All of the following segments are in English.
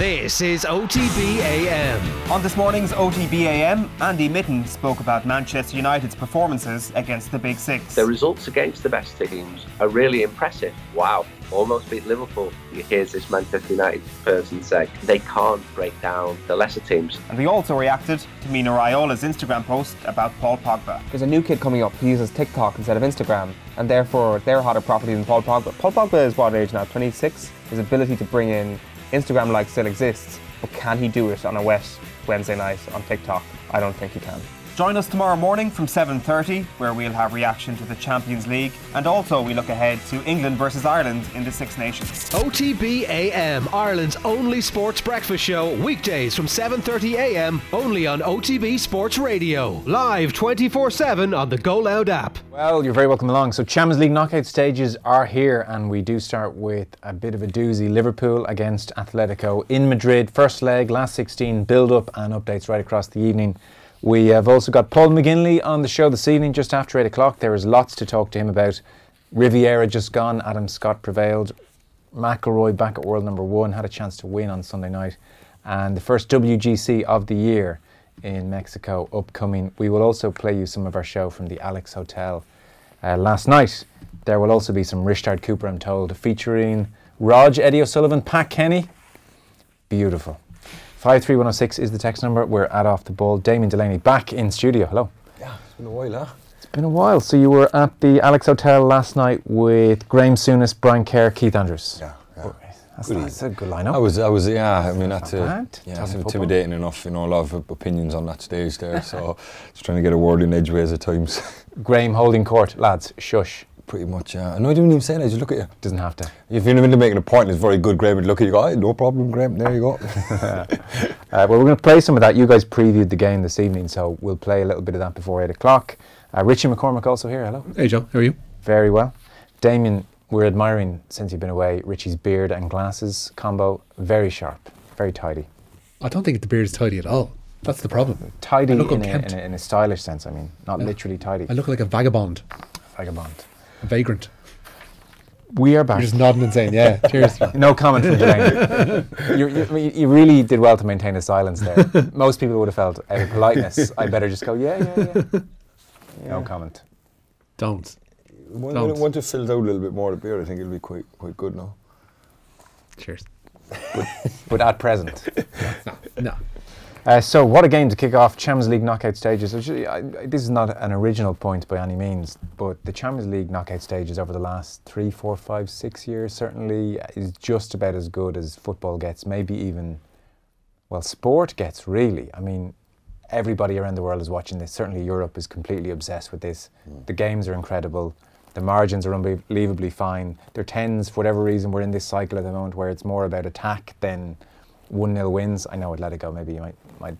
This is OTB AM. On this morning's OTB AM, Andy Mitten spoke about Manchester United's performances against the Big Six. The results against the best teams are really impressive. Wow, almost beat Liverpool. You hear this Manchester United person say they can't break down the lesser teams. And we also reacted to Mino Raiola's Instagram post about Paul Pogba. There's a new kid coming up who uses TikTok instead of Instagram, and therefore they're hotter property than Paul Pogba. Paul Pogba is what age now? 26? His ability to bring in Instagram like still exists, but can he do it on a wet Wednesday night on TikTok? I don't think he can. Join us tomorrow morning from 7:30, where we'll have reaction to the Champions League, and also we look ahead to England versus Ireland in the Six Nations. OTB AM, Ireland's only sports breakfast show, weekdays from 7:30 AM, only on OTB Sports Radio. Live 24/7 on the Go Loud app. Well, you're very welcome along. So Champions League knockout stages are here, and we do start with a bit of a doozy. Liverpool against Atletico in Madrid. First leg, last 16, build-up and updates right across the evening. We have also got Paul McGinley on the show this evening just after 8 o'clock. There is lots to talk to him about. Riviera just gone, Adam Scott prevailed. McIlroy back at world number 1, had a chance to win on Sunday night. And the first WGC of the year in Mexico upcoming. We will also play you some of our show from the Alex Hotel last night. There will also be some Rishtard Cooper, I'm told, featuring Rog, Eddie O'Sullivan, Pat Kenny. Beautiful. 53106 is the text number. We're at Off the Ball. Damien Delaney back in studio. Hello. Yeah, it's been a while, huh? It's been a while. So you were at the Alex Hotel last night with Graham Souness, Brian Kerr, Keith Andrews. Yeah. That's a good lineup. I was, yeah. I mean, that's Talking intimidating enough. You know, a lot of opinions on that stage there. So just trying to get a word in edgeways at times. Graham holding court, lads. Shush. Pretty much, yeah. No, I didn't even say that. Just look at you. Doesn't have to. If you're in the middle of making a point, it's very good, Graham. Look at you, go, "Aye, no problem, Graham. There you go." Well, we're going to play some of that. You guys previewed the game this evening, so we'll play a little bit of that before 8 o'clock. Richie McCormick also here. Hello. Hey, Joe. How are you? Very well. Damien, we're admiring, since you've been away, Richie's beard and glasses combo. Very sharp, very tidy. I don't think the beard is tidy at all. That's the problem. Tidy I look in unkempt. a stylish sense, I mean. Not literally tidy. I look like a vagabond. Vagabond. A vagrant. We are back. You're just nodding and saying, yeah, cheers. No comment from Delaney. You really did well to maintain a silence there. Most people would have felt, out of politeness, I better just go, yeah. No comment. Don't. Once it fills out a little bit more of the beer, I think it'll be quite good now. Cheers. But at present. No. So what a game to kick off Champions League knockout stages. This is not an original point by any means, but the Champions League knockout stages over the last 3, 4, 5, 6 years certainly is just about as good as football gets, maybe even, well, sport gets really. I mean, everybody around the world is watching this. Certainly Europe is completely obsessed with this. The games are incredible. The margins are unbelievably fine. There tends, for whatever reason, we're in this cycle at the moment where it's more about attack than 1-0 wins. I know Atletico, maybe you might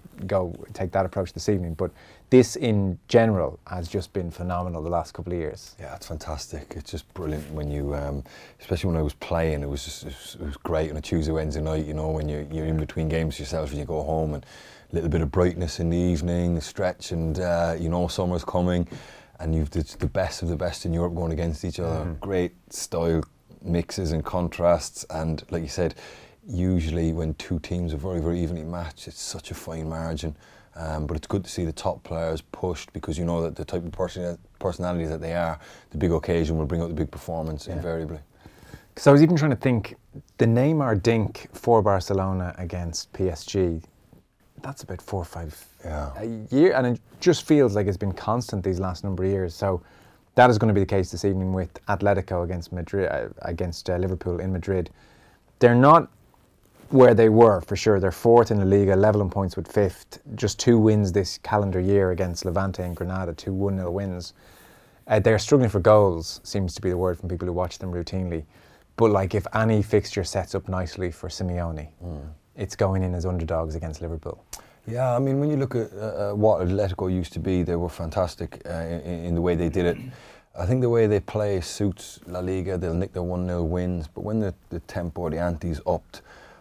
go take that approach this evening, but this in general has just been phenomenal the last couple of years. Yeah, it's fantastic. It's just brilliant when you, especially when I was playing, it was great on a Tuesday, Wednesday night, you know, when you're in between games yourself and you go home, and a little bit of brightness in the evening, stretch, and you know, summer's coming, and you've the best of the best in Europe going against each other. Great style mixes and contrasts, and like you said, usually when two teams are very, very evenly matched, it's such a fine margin. But it's good to see the top players pushed, because you know that the type of personalities that they are, the big occasion will bring out the big performance invariably. Because I was even trying to think, the Neymar dink for Barcelona against PSG, that's about 4 or 5 a year, and it just feels like it's been constant these last number of years. So that is going to be the case this evening with Atletico against Liverpool in Madrid. They're not where they were, for sure. They're 4th in La Liga, level in points with 5th. Just 2 wins this calendar year against Levante and Granada, 2 1-0 wins. They're struggling for goals, seems to be the word from people who watch them routinely. But like, if any fixture sets up nicely for Simeone, it's going in as underdogs against Liverpool. Yeah, I mean, when you look at what Atletico used to be, they were fantastic in the way they did it. I think the way they play suits La Liga. They'll nick their 1-0 wins, but when the tempo, the ante's upped,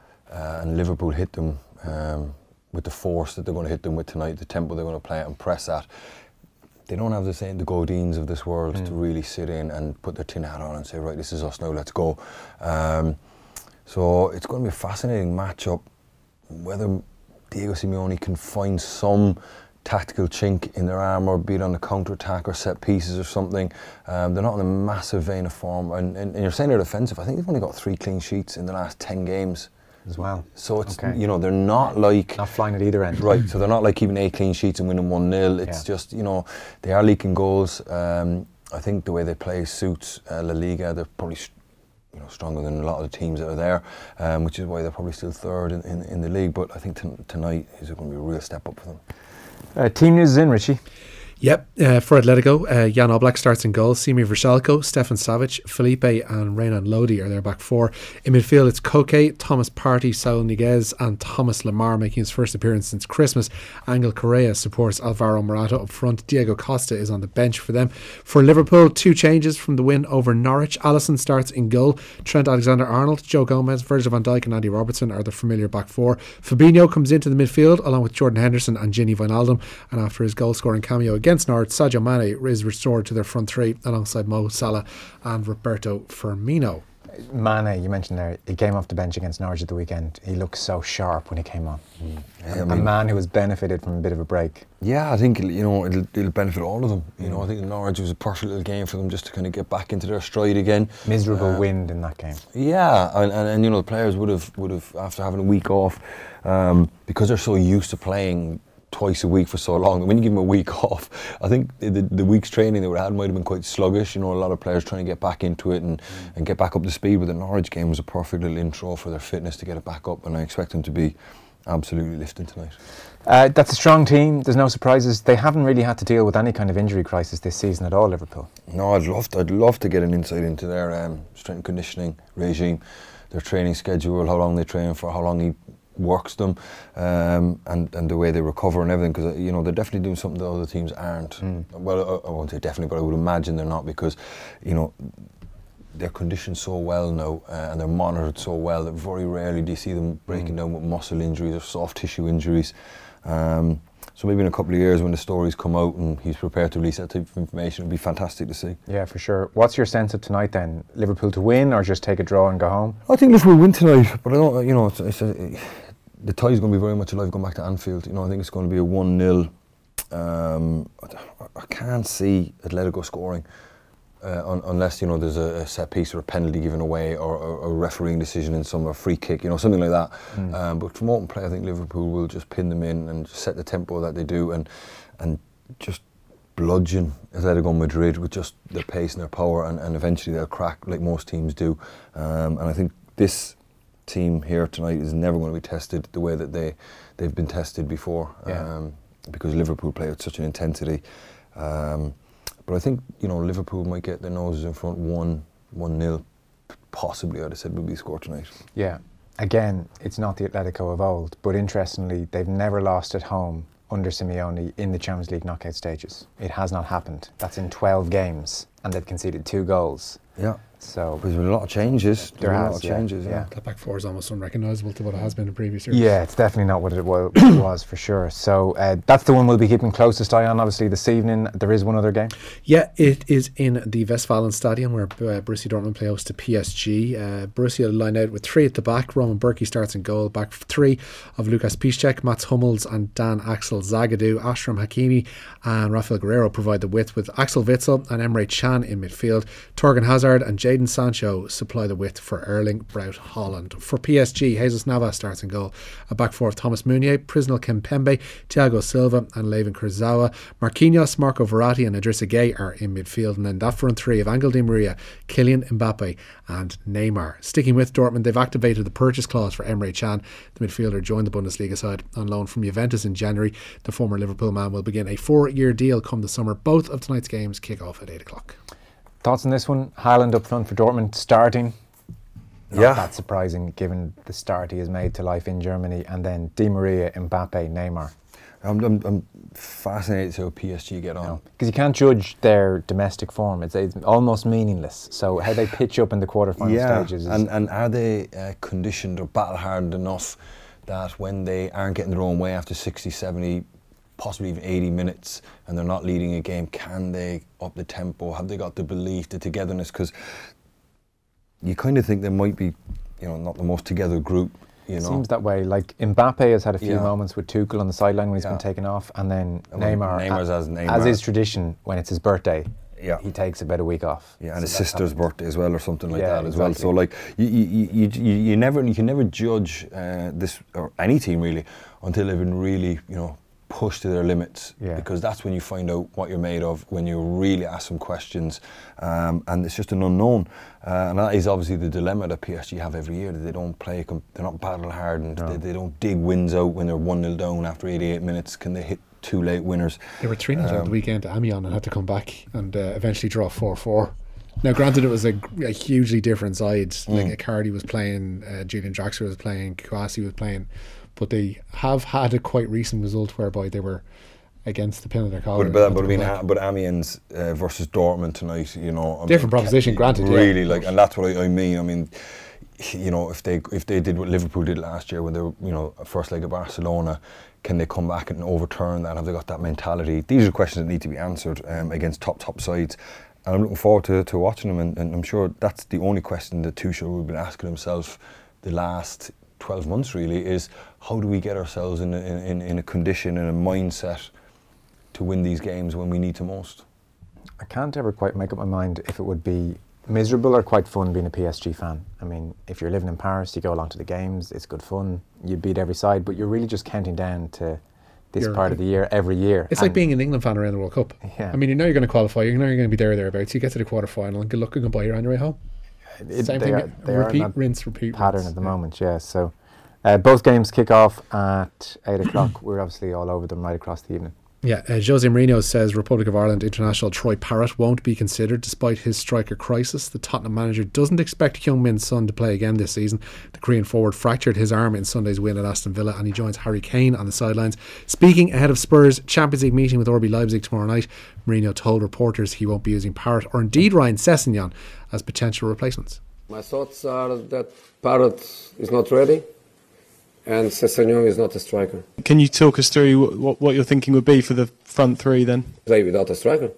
and Liverpool hit them with the force that they're going to hit them with tonight, the tempo they're going to play at and press at, they don't have the Godins of this world to really sit in and put their tin hat on and say, right, this is us now, let's go. So it's going to be a fascinating matchup. whether Diego Simeone can find some tactical chink in their armour, be it on the counter-attack or set pieces or something. They're not in a massive vein of form, and you're saying they're defensive. I think they've only got 3 clean sheets in the last 10 games as well. So it's they're not like not flying at either end. Right. So they're not like keeping 8 clean sheets and winning 1-0. It's just they are leaking goals. I think the way they play suits La Liga. They're probably stronger than a lot of the teams that are there, which is why they're probably still third in the league. But I think tonight is going to be a real step up for them. Team news is in, Richie. Yep, for Atletico, Jan Oblak starts in goal. Simi Vrsaljko, Stefan Savic, Felipe and Renan Lodi are their back 4. In midfield, it's Koke, Thomas Partey, Saul Niguez and Thomas Lemar making his first appearance since Christmas. Angel Correa supports Alvaro Morata up front. Diego Costa is on the bench for them. For Liverpool, 2 changes from the win over Norwich. Alisson starts in goal. Trent Alexander-Arnold, Joe Gomez, Virgil van Dijk and Andy Robertson are the familiar back 4. Fabinho comes into the midfield along with Jordan Henderson and Gini Wijnaldum, and after his goal-scoring cameo against Norwich, Sadio Mane is restored to their front 3 alongside Mo Salah and Roberto Firmino. Mane, you mentioned there, he came off the bench against Norwich at the weekend. He looked so sharp when he came on. A man who has benefited from a bit of a break. Yeah, I think it'll benefit all of them. I think Norwich was a perfect little game for them just to kind of get back into their stride again. Miserable wind in that game. Yeah, and the players would have after having a week off, because they're so used to playing twice a week for so long. When you give them a week off, I think the week's training they would have had might have been quite sluggish. A lot of players trying to get back into it and get back up to speed. But the Norwich game was a perfect little intro for their fitness to get it back up, and I expect them to be absolutely lifting tonight. That's a strong team. There's no surprises. They haven't really had to deal with any kind of injury crisis this season at all, Liverpool. No, I'd love to get an insight into their strength and conditioning regime, their training schedule, how long they train for, how long he works them, and the way they recover and everything, because they're definitely doing something that other teams aren't. Well, I won't say definitely, but I would imagine they're not, because they're conditioned so well now, and they're monitored so well that very rarely do you see them breaking down with muscle injuries or soft tissue injuries. So maybe in a couple of years when the stories come out and he's prepared to release that type of information, it'll be fantastic to see. Yeah, for sure. What's your sense of tonight then? Liverpool to win or just take a draw and go home? I think Liverpool win tonight, but I don't, the tie's going to be very much alive going back to Anfield. I think it's going to be a 1-0. I can't see Atletico scoring unless there's a set piece or a penalty given away or a refereeing decision in a free kick, something like that. But from open play, I think Liverpool will just pin them in and set the tempo that they do and just bludgeon Atletico Madrid with just their pace and their power, and eventually they'll crack like most teams do. And I think this team here tonight is never going to be tested the way that they've been tested before, because Liverpool play with such an intensity. But I think Liverpool might get their noses in front 1-0, possibly. I'd have said would be the score tonight. Yeah, again, it's not the Atletico of old, but interestingly, they've never lost at home under Simeone in the Champions League knockout stages. It has not happened. That's in 12 games, and they've conceded 2 goals. Yeah. So there's been a lot of changes. There has, a lot of changes. Yeah. That back 4 is almost unrecognisable to what it has been in previous years. Yeah, it's definitely not what it was for sure. So that's the one we'll be keeping closest eye on. Obviously, this evening there is one other game. Yeah, it is in the Westfalenstadion where Borussia Dortmund play host to PSG. Borussia line out with 3 at the back. Roman Bürki starts in goal. Back 3 of Lukas Piszczek, Mats Hummels and Dan Axel Zagadou. Achraf Hakimi and Rafael Guerrero provide the width with Axel Witsel and Emre Can in midfield. Torgan Hazard and Jadon Sancho supply the width for Erling Braut Haaland. For PSG, Jesus Navas starts in goal. A back 4 of Thomas Meunier, Prisnel Kimpembe, Thiago Silva and Levin Kurzawa. Marquinhos, Marco Verratti and Idrissa Gueye are in midfield, and then that front 3 of Angel Di Maria, Kylian Mbappe and Neymar. Sticking with Dortmund, they've activated the purchase clause for Emre Can. The midfielder joined the Bundesliga side on loan from Juventus in January. The former Liverpool man will begin a 4-year deal come the summer. Both of tonight's games kick off at 8 o'clock. Thoughts on this one? Haaland up front for Dortmund starting. Not that surprising given the start he has made to life in Germany. And then Di Maria, Mbappe, Neymar. I'm fascinated to see how PSG get on. Because you can't judge their domestic form. It's almost meaningless. So how they pitch up in the quarterfinal stages. And are they conditioned or battle hardened enough that when they aren't getting their own way after 60, 70, possibly even 80 minutes and they're not leading a game, can they up the tempo? Have they got the belief, the togetherness? Because you kind of think they might be, not the most together group You know? Seems that way. Like Mbappe has had a few moments with Tuchel on the sideline when he's been taken off, and then Neymar, as is tradition, when it's his birthday, he takes about a week off. Yeah, and his sister's birthday as well, or something like that as well. So like you can never judge this or any team really until they've been really pushed to their limits, because that's when you find out what you're made of, when you really ask some questions, and it's just an unknown, and that is obviously the dilemma that PSG have every year, that they don't play, they're not battle hardened, they don't dig wins out when they're 1-0 down after 88 minutes. Can they hit two late winners? They were 3-0 down the weekend to Amiens and had to come back and eventually draw 4-4. Now, granted, it was a hugely different side. Like Icardi was playing, Julian Draxler was playing, Kouassi was playing, but they have had a quite recent result whereby they were against the pin of their collar. But Amiens versus Dortmund tonight, different proposition, granted. Really, and that's what I mean. I mean, if they did what Liverpool did last year when they were, first leg of Barcelona, can they come back and overturn that? Have they got that mentality? These are questions that need to be answered against top sides. And I'm looking forward to watching them, and I'm sure that's the only question that Tuchel will be asking himself the last 12 months really, is how do we get ourselves in a condition and a mindset to win these games when we need to most? I can't ever quite make up my mind if it would be miserable or quite fun being a PSG fan. I mean, if you're living in Paris, you go along to the games, it's good fun, you beat every side, but you're really just counting down to this part of the year every year. It's like being an England fan around the World Cup. Yeah. I mean, you're going to qualify, you're going to be there or thereabouts, you get to the quarter final and good luck and goodbye, you're on your way home. Same thing, repeat pattern at the moment, yeah. So both games kick off at 8 o'clock. We're obviously all over them right across the evening. Yeah, Jose Mourinho says Republic of Ireland international Troy Parrott won't be considered despite his striker crisis. The Tottenham manager doesn't expect Heung-min Son to play again this season. The Korean forward fractured his arm in Sunday's win at Aston Villa, and he joins Harry Kane on the sidelines. Speaking ahead of Spurs' Champions League meeting with RB Leipzig tomorrow night, Mourinho told reporters he won't be using Parrott or indeed Ryan Sessegnon as potential replacements. My thoughts are that Parrott is not ready and Sessegnon is not a striker. Can you talk us through what your thinking would be for the front three then? Play without a striker.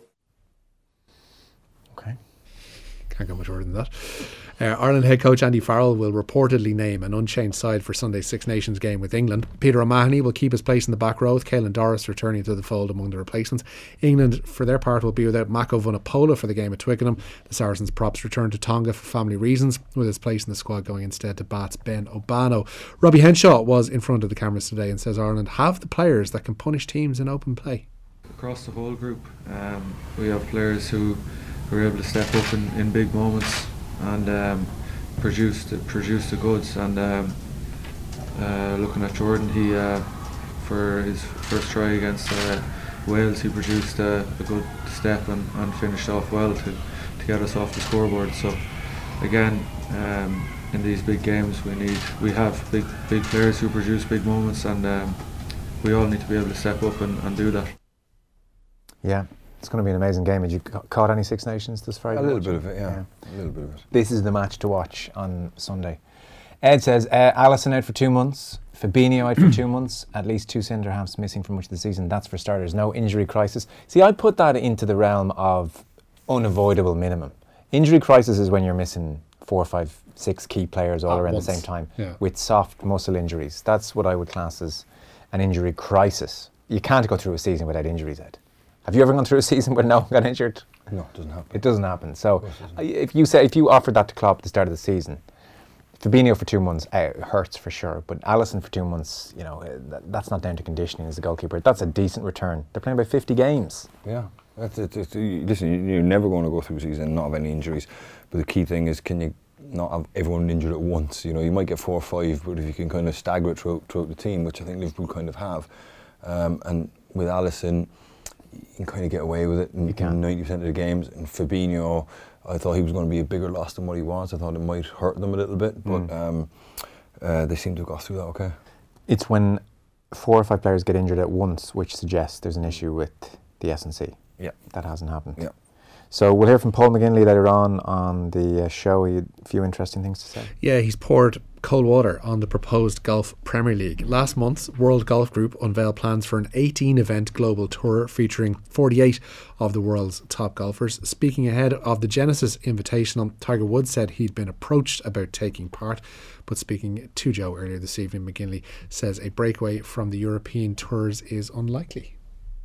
Okay. Can't go much further than that. Ireland head coach Andy Farrell will reportedly name an unchanged side for Sunday's Six Nations game with England. Peter O'Mahony will keep his place in the back row with Caelan Doris returning to the fold among the replacements. England, for their part, will be without Mako Vunipola for the game at Twickenham. The Saracens props return to Tonga for family reasons, with his place in the squad going instead to Bath's Ben Obano. Robbie Henshaw was in front of the cameras today and says Ireland have the players that can punish teams in open play. Across the whole group, we have players who are able to step up in big moments and produce the goods. And looking at Jordan, he for his first try against Wales, he produced a good step and finished off well to get us off the scoreboard. So again, in these big games, we have big players who produce big moments, and we all need to be able to step up and do that. Yeah. It's going to be an amazing game. Had you caught any Six Nations this Friday? A little bit of it, yeah. A little bit of it. This is the match to watch on Sunday. Ed says, Alisson out for 2 months, Fabinho out for 2 months, at least 2 centre halves missing for much of the season. That's for starters. No injury crisis. See, I put that into the realm of unavoidable minimum. Injury crisis is when you're missing 4, 5, 6 key players all around the same time with soft muscle injuries. That's what I would class as an injury crisis. You can't go through a season without injuries, Ed. Have you ever gone through a season where no one got injured? No, it doesn't happen. It doesn't happen. So if you offered that to Klopp at the start of the season, Fabinho for 2 months hurts for sure, but Alisson for 2 months, that's not down to conditioning as a goalkeeper. That's a decent return. They're playing about 50 games. Yeah. Listen, you're never going to go through a season and not have any injuries, but the key thing is, can you not have everyone injured at once? You might get 4 or 5, but if you can kind of stagger it throughout the team, which I think Liverpool kind of have, and with Alisson, you can kind of get away with it in 90% of the games. And Fabinho, I thought he was going to be a bigger loss than what he was. I thought it might hurt them a little bit, but they seem to have got through that okay. It's when 4 or 5 players get injured at once, which suggests there's an issue with the S&C. Yeah. That hasn't happened. Yeah. So we'll hear from Paul McGinley later on the show. He had a few interesting things to say. Yeah, he's poured cold water on the proposed Golf Premier League. Last month, World Golf Group unveiled plans for an 18-event global tour featuring 48 of the world's top golfers. Speaking ahead of the Genesis Invitational, Tiger Woods said he'd been approached about taking part, but speaking to Joe earlier this evening, McGinley says a breakaway from the European tours is unlikely.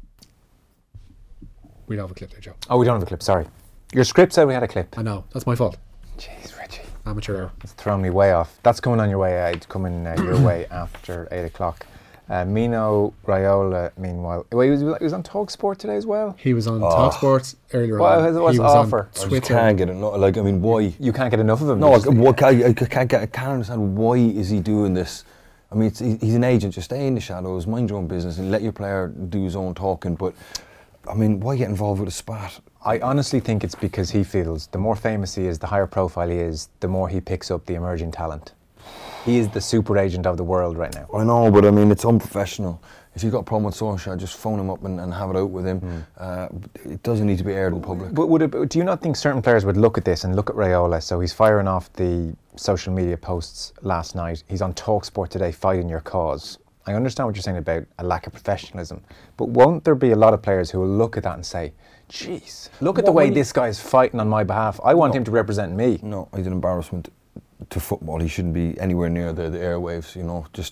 We don't have a clip there, Joe. Oh, we don't have a clip, sorry. Your script said we had a clip. I know, that's my fault. Jeez, Richie. Amateur error. It's thrown me way off. That's coming on your way. It's coming your way after 8 o'clock. Mino Raiola, meanwhile, he was on TalkSport today as well. He was on TalkSport earlier on. What's the offer? I just can't get enough. Like, I mean, why? You can't get enough of him. No, I can't understand why is he doing this. I mean, he's an agent. Just stay in the shadows, mind your own business, and let your player do his own talking. But I mean, why get involved with a spat? I honestly think it's because he feels the more famous he is, the higher profile he is, the more he picks up the emerging talent. He is the super agent of the world right now. I know, but I mean, it's unprofessional. If you've got a problem with Solskjaer, just phone him up and have it out with him. It doesn't need to be aired in public. But do you not think certain players would look at this and look at Raiola? So he's firing off the social media posts last night. He's on TalkSport today fighting your cause. I understand what you're saying about a lack of professionalism, but won't there be a lot of players who will look at that and say, jeez, look at the way this guy's fighting on my behalf. I want him to represent me. No, he's an embarrassment to football. He shouldn't be anywhere near the airwaves, you know. Just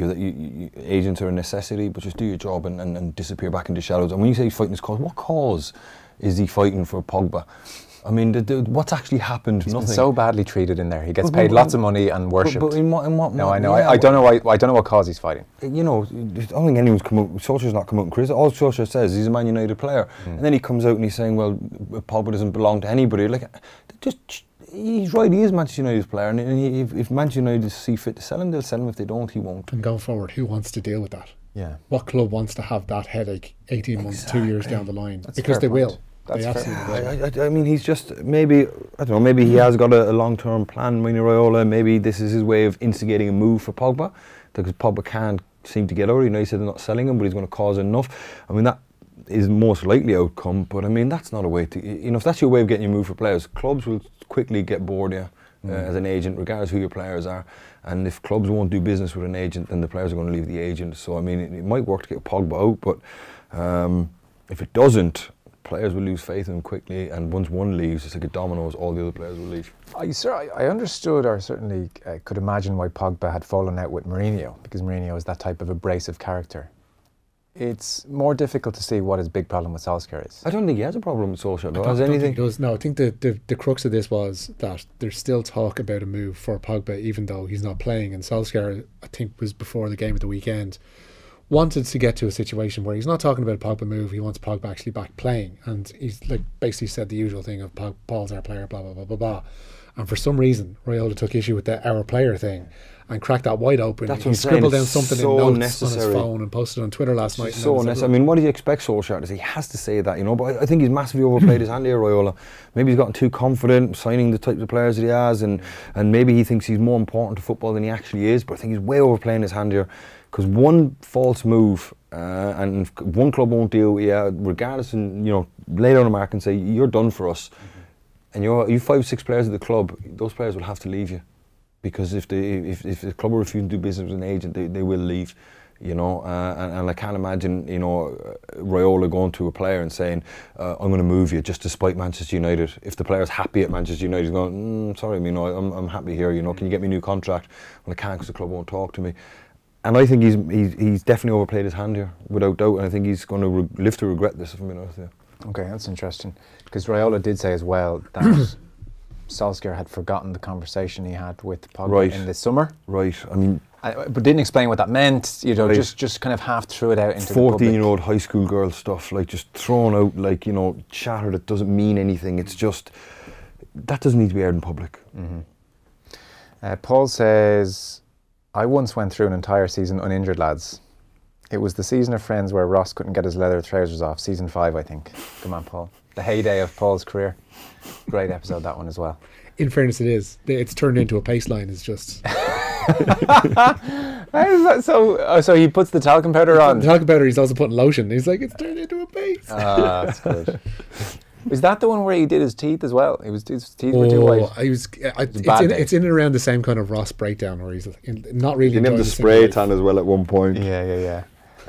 agents are a necessity, but just do your job and disappear back into shadows. And when you say he's fighting his cause, what cause is he fighting for Pogba? I mean, what's actually happened? He's Nothing. been so badly treated in there. He gets paid lots of money and worshipped. But in what? No, I know. Yeah, I don't know why. I don't know what cause he's fighting. You know, I don't think anyone's come out. Solskjaer's not come out and criticize. All Solskjaer says he's a Man United player, and then he comes out and he's saying, "Well, Pogba doesn't belong to anybody." Like, he's right. He is Manchester United's player, and if Manchester United see fit to sell him, they'll sell him. If they don't, he won't. And going forward, who wants to deal with that? Yeah. What club wants to have that headache 18 months, 2 years down the line? Because they will. That's fair. I mean, he's just maybe he has got a long-term plan. Mino Raiola, maybe this is his way of instigating a move for Pogba, because Pogba can't seem to get out. You know, he said they're not selling him, but he's going to cause enough. I mean, that is most likely outcome. But I mean, that's not a way to. You know, if that's your way of getting your move for players, clubs will quickly get bored of you as an agent, regardless who your players are. And if clubs won't do business with an agent, then the players are going to leave the agent. So I mean, it might work to get Pogba out, but if it doesn't, players will lose faith in him quickly, and once one leaves, it's like a dominoes, all the other players will leave. I understood, or certainly could imagine why Pogba had fallen out with Mourinho, because Mourinho is that type of abrasive character. It's more difficult to see what his big problem with Solskjaer is. I don't think he has a problem with Solskjaer. I think the crux of this was that there's still talk about a move for Pogba, even though he's not playing, and Solskjaer, I think, was before the game of the weekend, wanted to get to a situation where he's not talking about a Pogba move, he wants Pogba actually back playing, and he's like basically said the usual thing of Paul's our player, blah blah blah blah blah. And for some reason Raiola took issue with the our player thing and cracked that wide open. He scribbled down something in notes on his phone and posted on Twitter last night. So unnecessary. I mean, what do you expect Solskjaer to say? He has to say that, you know, but I think he's massively overplayed his hand here, Raiola. Maybe he's gotten too confident signing the types of players that he has, and maybe he thinks he's more important to football than he actually is, but I think he's way overplaying his hand here, because one false move and one club won't deal with you, regardless, and you know, lay down a mark and say you're done for us, and you 5-6 players at the club, those players will have to leave you, because if the club are refusing to do business with an agent, they will leave, you know. And I can't imagine, you know, Raiola going to a player and saying, I'm going to move you just to spite Manchester United. If the player's happy at Manchester United, he's going, sorry, you know, I'm happy here, you know, can you get me a new contract? Well, I can't, because the club won't talk to me. And I think he's definitely overplayed his hand here, without doubt, and I think he's going to live to regret this, if I'm being honest. Okay, that's interesting, because Raiola did say as well that Solskjaer had forgotten the conversation he had with Pogba in the summer. Right, I mean, but didn't explain what that meant, you know, just kind of half threw it out into 14-year-old high school girl stuff, like just thrown out, like, you know, chatter that doesn't mean anything. It's just, that doesn't need to be aired in public. Paul says, I once went through an entire season uninjured, lads. It was the season of Friends where Ross couldn't get his leather trousers off. Season 5, I think. Come on, Paul. The heyday of Paul's career. Great episode, that one as well. In fairness, it is. It's turned into a paceline. It's just... So he puts the talcum powder on. The talcum powder, he's also putting lotion. He's like, it's turned into a paste. That's good. Is that the one where he did his teeth as well? His teeth were too white. It's in and around the same kind of Ross breakdown where he's not really. He named the spray tan as well at one point. Yeah.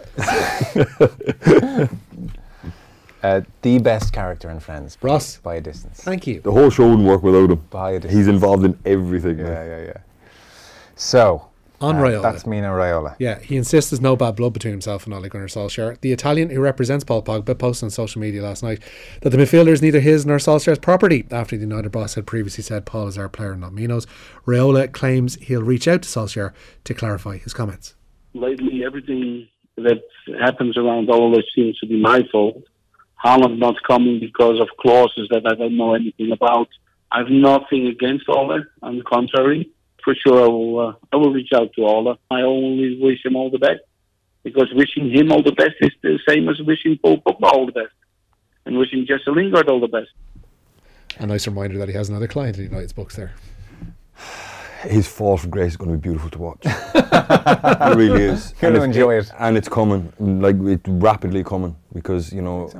The best character in Friends, Ross, by a distance. Thank you. The whole show wouldn't work without him. By a distance. He's involved in everything. Yeah. So, on Raiola. That's Mino Raiola. Yeah, he insists there's no bad blood between himself and Ole Gunnar Solskjaer. The Italian who represents Paul Pogba posted on social media last night that the midfielder is neither his nor Solskjaer's property, after the United boss had previously said Paul is our player, not Mino's. Raiola claims he'll reach out to Solskjaer to clarify his comments. Lately, everything that happens around Ole seems to be my fault. Haaland not coming because of clauses that I don't know anything about. I have nothing against Ole, on the contrary. For sure, I will reach out to Ole. I only wish him all the best, because wishing him all the best is the same as wishing Paul Pogba all the best, and wishing Jesse Lingard all the best. A nice reminder that he has another client in United's books there. His fall from grace is going to be beautiful to watch. It really is. You're going to enjoy it. And it's coming, like it's rapidly coming, because you know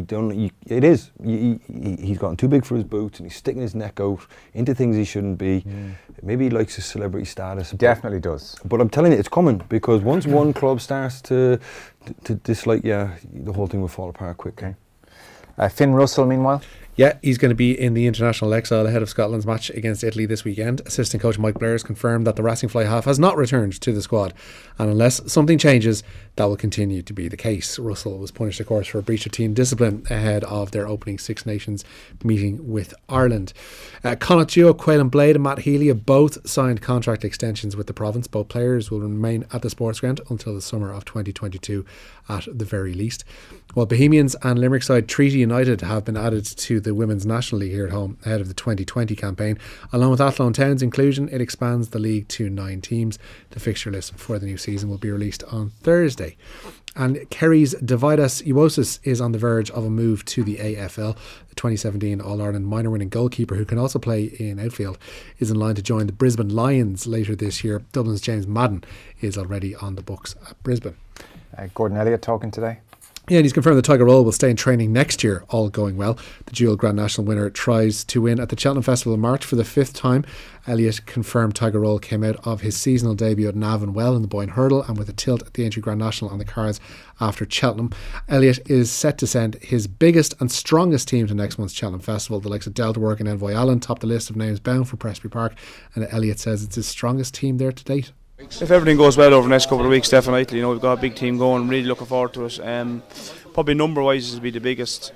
it is. He's gotten too big for his boots, and he's sticking his neck out into things he shouldn't be. Maybe he likes his celebrity status. Definitely does. But I'm telling you, it's coming, because once one club starts to dislike, the whole thing will fall apart quickly. Finn Russell, meanwhile. Yeah, he's going to be in the international exile ahead of Scotland's match against Italy this weekend. Assistant coach Mike Blair has confirmed that the Racing Fly half has not returned to the squad, and unless something changes, that will continue to be the case. Russell was punished, of course, for a breach of team discipline ahead of their opening Six Nations meeting with Ireland. Connacht duo Quaylen Blade and Matt Healy have both signed contract extensions with the province. Both players will remain at the sports ground until the summer of 2022 at the very least. While Bohemians and Limerick side Treaty United have been added to the Women's National League here at home ahead of the 2020 campaign. Along with Athlone Town's inclusion, it expands the league to 9 teams. The fixture list for the new season will be released on Thursday. And Kerry's Davidas Uosis is on the verge of a move to the AFL. The 2017 All-Ireland minor winning goalkeeper, who can also play in outfield, is in line to join the Brisbane Lions later this year. Dublin's James Madden is already on the books at Brisbane. Gordon Elliott talking today. Yeah, and he's confirmed that Tiger Roll will stay in training next year, all going well. The dual Grand National winner tries to win at the Cheltenham Festival in March for the 5th time. Elliott confirmed Tiger Roll came out of his seasonal debut at Navan well in the Boyne Hurdle, and with a tilt at the Aintree Grand National on the cards after Cheltenham. Elliott is set to send his biggest and strongest team to next month's Cheltenham Festival. The likes of Delta Work and Envoy Allen top the list of names bound for Presby Park, and Elliott says it's his strongest team there to date. If everything goes well over the next couple of weeks, definitely. You know, we've got a big team going. Really looking forward to it. Probably number-wise, will be the biggest.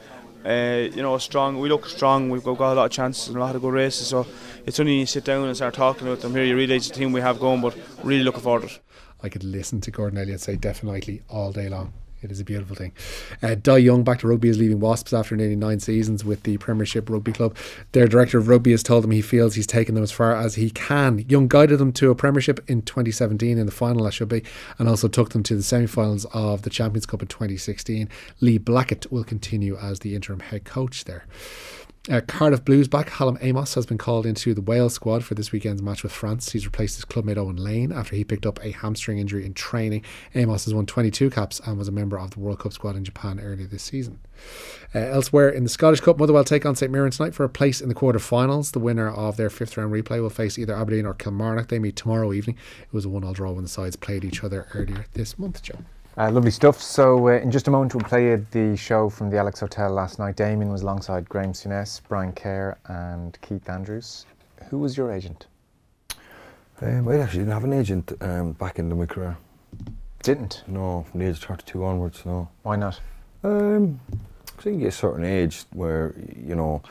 Strong. We look strong. We've got a lot of chances and a lot of good races. So it's only you sit down and start talking about them here, you realise the team we have going. But really looking forward to it. I could listen to Gordon Elliott say definitely all day long. It is a beautiful thing. Di Young, back to rugby, is leaving Wasps after nearly 9 seasons with the Premiership Rugby Club. Their director of rugby has told them he feels he's taken them as far as he can. Young guided them to a Premiership in 2017, in the final that should be, and also took them to the semi-finals of the Champions Cup in 2016. Lee Blackett will continue as the interim head coach there. Cardiff Blues back Hallam Amos has been called into the Wales squad for this weekend's match with France. He's replaced his clubmate Owen Lane after he picked up a hamstring injury in training. Amos has won 22 caps and was a member of the World Cup squad in Japan earlier this season. Elsewhere in the Scottish Cup, Motherwell take on St Mirren tonight for a place in the quarter-finals. The winner of their 5th round replay will face either Aberdeen or Kilmarnock. They meet tomorrow evening. It was a 1-1 draw when the sides played each other earlier this month, Joe. Lovely stuff. So in just a moment we'll play you the show from the Alex Hotel last night. Damien was alongside Graham Souness, Brian Kerr and Keith Andrews. Who was your agent? I actually didn't have an agent back into my career. Didn't? No, from the age of 32 onwards, no. Why not? I think you get a certain age where, you know,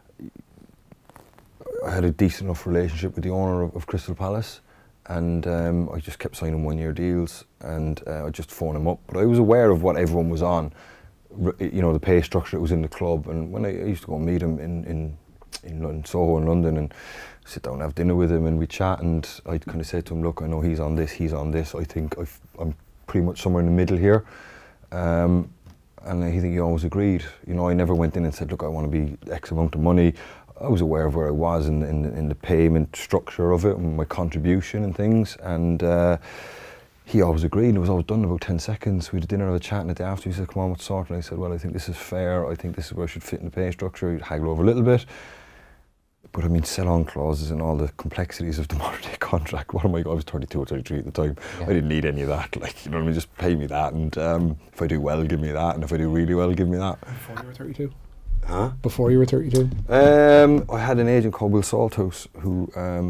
I had a decent enough relationship with the owner of Crystal Palace. And I just kept signing 1-year deals, and I just phoned him up. But I was aware of what everyone was on, you know, the pay structure that was in the club. And when I used to go and meet him in Soho in London and sit down and have dinner with him and we chat, and I'd kind of say to him, look, I know he's on this. I think I'm pretty much somewhere in the middle here. And I think he always agreed. You know, I never went in and said, look, I want to be X amount of money. I was aware of where I was in the payment structure of it and my contribution and things, and he always agreed, and it was always done in about 10 seconds. We had a dinner and a chat, and the day after he said, come on, what's sorted? And I said, well, I think this is fair, I think this is where I should fit in the pay structure. He'd haggle over a little bit. But I mean, sell-on clauses and all the complexities of the modern day contract. What am I was 32 or 33 at the time. Yeah. I didn't need any of that. Like, you know what I mean? Just pay me that, and if I do well, give me that, and if I do really well, give me that. Before you were 32? Huh? Before you were 32? I had an agent called Will Salthouse who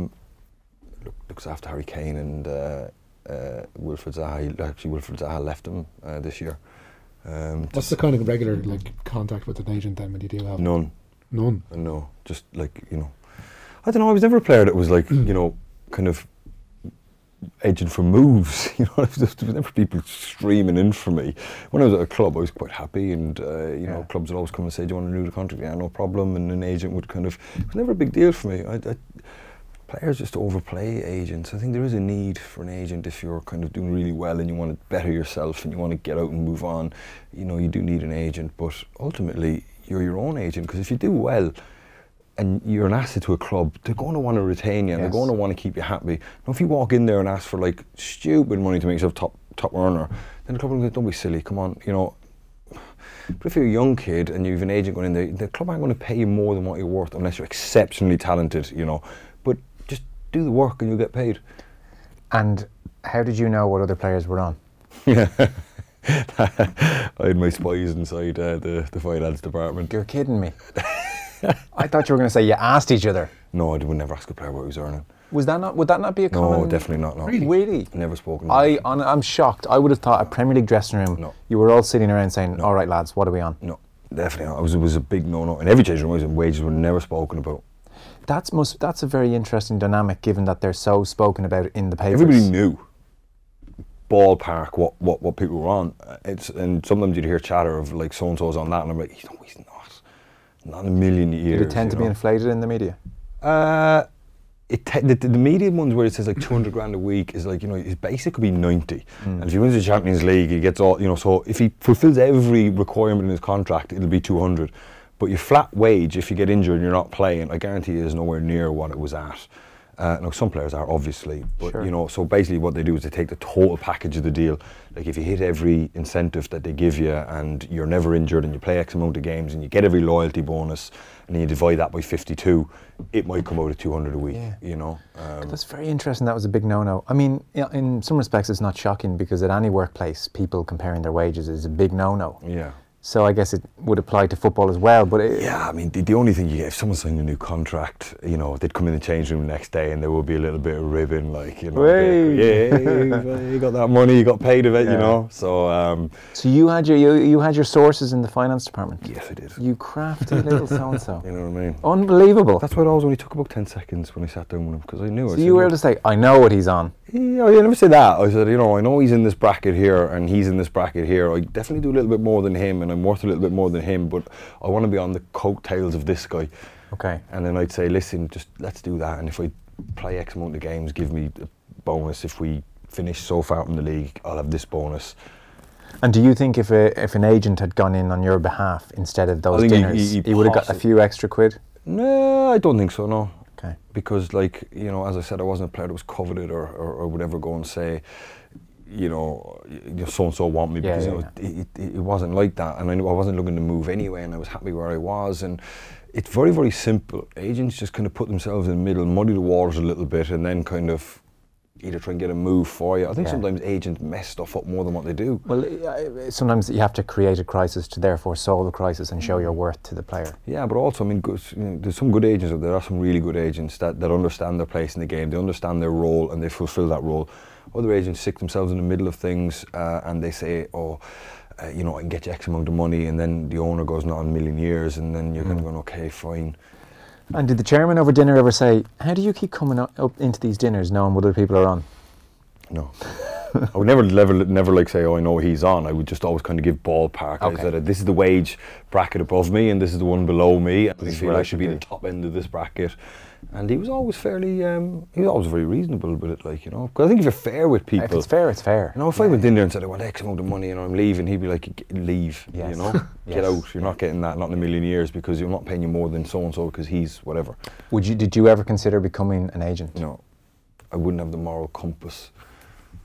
looks after Harry Kane and Wilfried Zaha. Actually, Wilfried Zaha left him this year. What's the kind of regular contact with an agent then when you do have? None. None? No, just like, I don't know, I was never a player that was like, kind of agent for moves. There was never people streaming in for me. When I was at a club, I was quite happy, and clubs would always come and say, do you want to renew the contract? Yeah, no problem. And an agent would it was never a big deal for me. Players just overplay agents. I think there is a need for an agent if you're kind of doing really well and you want to better yourself and you want to get out and move on. You do need an agent, but ultimately you're your own agent, because if you do well and you're an asset to a club, they're going to want to retain you, and they're going to want to keep you happy. Now, if you walk in there and ask for like stupid money to make yourself top earner, then the club will go, don't be silly, come on, But if you're a young kid and you have an agent going in there, the club aren't going to pay you more than what you're worth unless you're exceptionally talented, But just do the work and you'll get paid. And how did you know what other players were on? Yeah. I had my spies inside the finance department. You're kidding me. I thought you were going to say you asked each other. No, I would never ask a player what he was earning. Would that not be a common? No, definitely not. No. Really? Never spoken. I'm shocked. I would have thought a Premier League dressing room. You were all sitting around saying, "All right, lads, what are we on?" No, definitely not. It was a big no-no. In every changing room, wages were never spoken about. That's a very interesting dynamic, given that they're so spoken about in the papers. Everybody knew ballpark what people were on. And sometimes you'd hear chatter of like so and so's on that, and I'm like, he's not in a million years. Did it tend to be inflated in the media? The media ones where it says like 200 grand a week is like, his basic could be 90. And if he wins the Champions League, he gets all, so if he fulfills every requirement in his contract, it'll be 200. But your flat wage, if you get injured and you're not playing, I guarantee you is nowhere near what it was at. Now, some players are, obviously, but, so basically what they do is they take the total package of the deal. Like, if you hit every incentive that they give you and you're never injured and you play X amount of games and you get every loyalty bonus and then you divide that by 52, it might come out at 200 a week, That's very interesting. That was a big no-no. I mean, in some respects it's not shocking, because at any workplace, people comparing their wages is a big no-no. Yeah. So I guess it would apply to football as well. But I mean, the only thing you get, if someone signed a new contract, they'd come in the change room the next day and there would be a little bit of ribbon, like, you got that money, you got paid of it, So so you had your sources in the finance department? Yes, I did. You crafty little so-and-so. You know what I mean? Unbelievable. That's why it always only took about 10 seconds when I sat down with him, because I knew. So you were able to say, I know what he's on. Yeah, I never said that. I said, I know he's in this bracket here and he's in this bracket here. I definitely do a little bit more than him and I'm worth a little bit more than him, but I want to be on the coattails of this guy. Okay. And then I'd say, listen, just let's do that. And if I play X amount of games, give me a bonus. If we finish so far from the league, I'll have this bonus. And do you think if an agent had gone in on your behalf instead of those dinners, he would have got a few extra quid? No, I don't think so, no. Okay. Because, like, as I said, I wasn't a player that was coveted or would ever go and say, so-and-so want me, because it wasn't like that, and I knew I wasn't looking to move anyway, and I was happy where I was. And it's very, very simple. Agents just kind of put themselves in the middle, muddy the waters a little bit, and then kind of either try and get a move for you. I think sometimes agents mess stuff up more than what they do. Well, sometimes you have to create a crisis to therefore solve the crisis and show your worth to the player. Yeah, but also, I mean, there's some good agents out there. There are some really good agents that understand their place in the game. They understand their role and they fulfill that role. Other agents stick themselves in the middle of things and they say, I can get you X amount of money, and then the owner goes, not in a million years, and then you're kind of going, okay, fine. And did the chairman over dinner ever say, how do you keep coming up into these dinners knowing what other people are on? No. I would never like say, I know he's on. I would just always kind of give ballpark. Okay. I said, this is the wage bracket above me and this is the one below me. I feel I should be the top end of this bracket. And he was always fairly, he was always very reasonable with it, like, because I think if you're fair with people. If it's fair, it's fair. If I went in there and said, I want X amount of money and I'm leaving, he'd be like, leave, yes. Get out. You're not getting that, not in a million years, because you're not paying you more than so-and-so because he's whatever. Did you ever consider becoming an agent? No. I wouldn't have the moral compass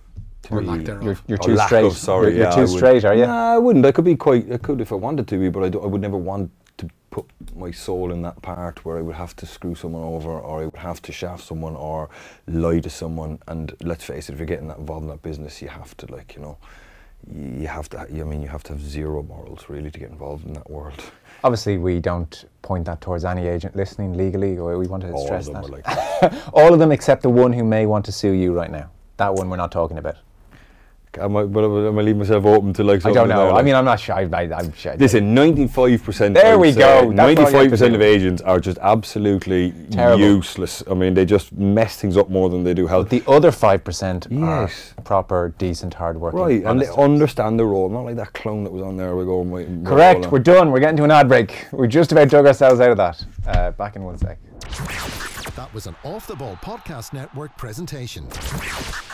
Or lack thereof. You're Or too lack straight. of, sorry, You're yeah, too I would- straight, are you? Nah, I wouldn't. I could if I wanted to be, but I would never want to put my soul in that part where I would have to screw someone over, or I would have to shaft someone, or lie to someone. And let's face it, if you're getting that involved in that business, you have to, like, you know, you have to have zero morals really to get involved in that world. Obviously, we don't point that towards any agent listening legally, or we wanted to All stress of them that. are like that. All of them except the one who may want to sue you right now. That one we're not talking about. Am I leaving myself open to, like, I something don't know. there, like- I mean, I'm not shy. I'm shy. Listen, 95%. There we go. That's all you have to 95% do. of agents are just absolutely Terrible. useless. I mean, they just mess things up more than they do help. The other 5% Yes. are proper, decent, hard-working. Right, and they honest. understand the role. Not like that clone that was on there. We're going. Correct. We're done. We're getting to an ad break. We just about dug ourselves out of that. Back in 1 sec. That was an Off the Ball Podcast Network presentation.